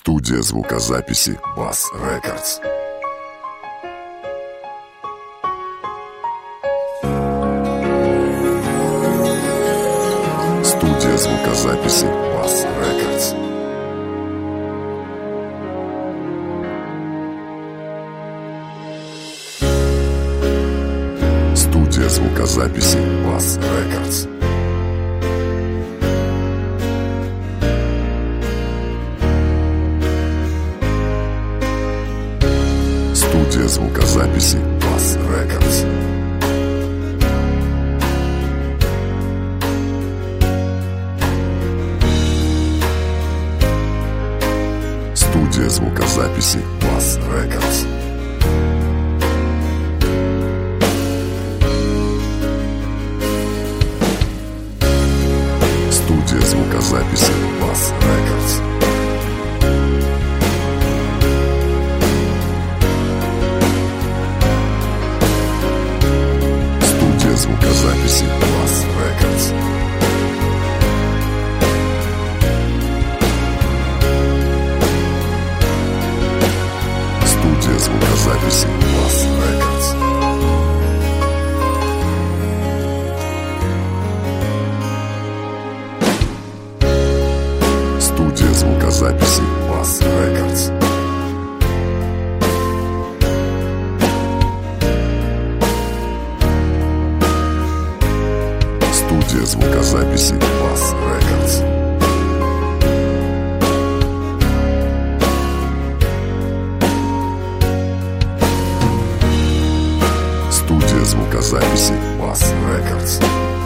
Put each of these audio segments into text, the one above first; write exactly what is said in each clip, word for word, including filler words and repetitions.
Студия звукозаписи Bass Records. Студия звукозаписи Bass Records. Студия звукозаписи Bass Records. Студия звукозаписи Bass Records. Студия звукозаписи Bass Records. Студия звукозаписи Bass Records. Звукозаписи Bass Records. Студия звукозаписи Bass Records. Студия звукозаписи Bass Records. Студия звукозаписи Bass Records. Студия звукозаписи Bass Records.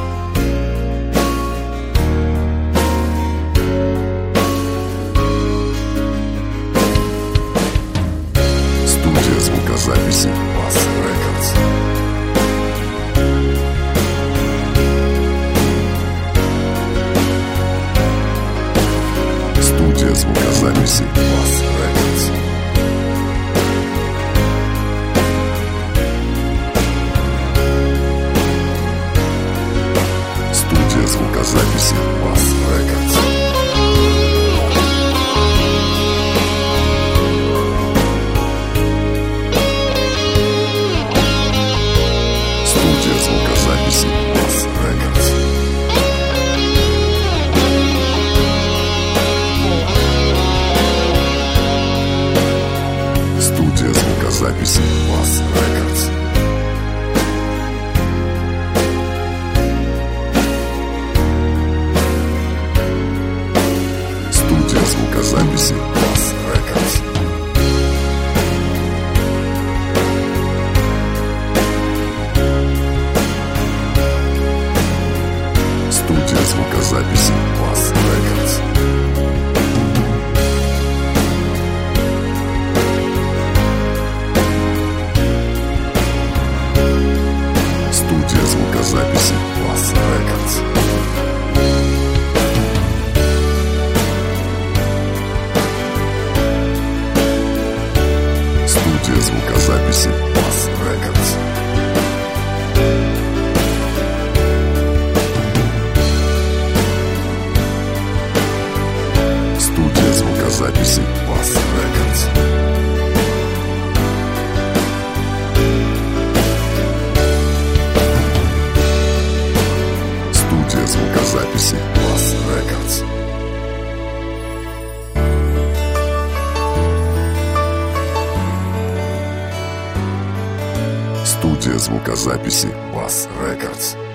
Студия звукозаписи Bass Records. Студия звукозаписи Bass Records. Студия звукозаписи Bass Records. Студия звукозаписи Bass Records. Студия звукозаписи Bass Records. Студия звукозаписи Bass Records. Студия звукозаписи Bass Records. Студия звукозаписи Bass Records. Студия звукозаписи Bass Records. Студия звукозаписи Bass Records. Студия звукозаписи Bass Records. Студия звукозаписи Bass Records.